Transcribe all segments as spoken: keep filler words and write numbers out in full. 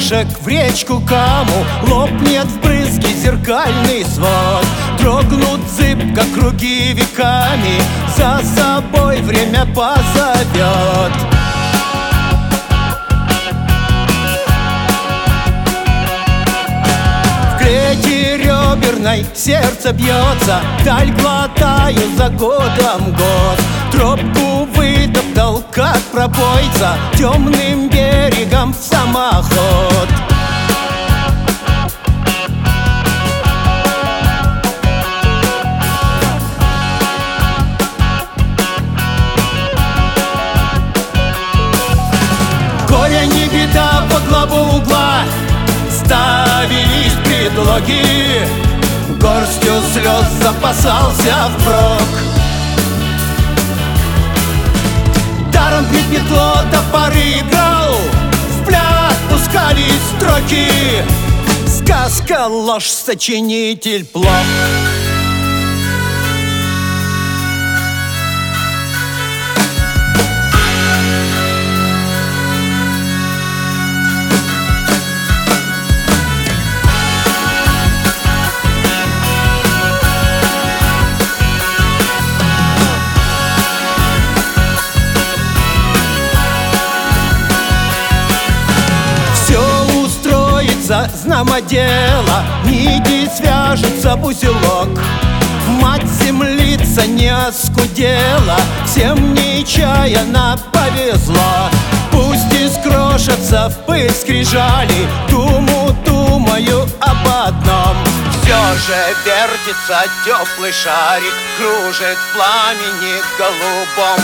камушек в речку Каму, лопнет в брызги зеркальный свод. Дрогнут зыбко круги веками, за собой время позовет. В клете реберной сердце бьется, даль глотаю за годом год. Тропку вытоптал, как пропойца, темным берегом в самоход. Горе не беда, по главу угла ставились предлоги. Горстью слез запасался впрок. Даром припекло, топоры играл, в пляс пускались строки. Сказка, ложь, сочинитель плох. Знамо дело, нити свяжется в узелок. Мать землица не оскудела, всем нечаянно повезло. Пусть и скрошатся в пыль скрижали, думу думаю об одном. Все же вертится теплый шарик, кружит в пламени голубом.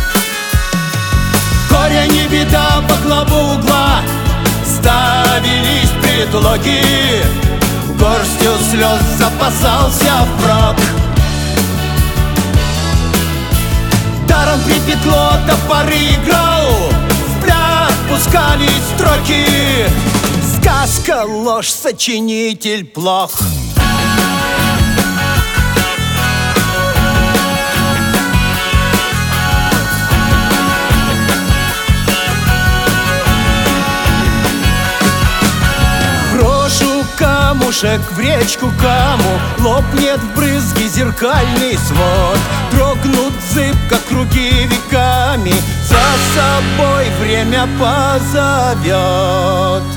Горе не беда, по главу угла ставились предлоги. Горстью слез запасался впрок. Даром припекло, топоры играл, в пляс пускались строки. Сказка, ложь, сочинитель плох. Камушек в речку Каму, лопнет в брызги зеркальный свод. Дрогнут зыбко круги веками, за собой время позовет.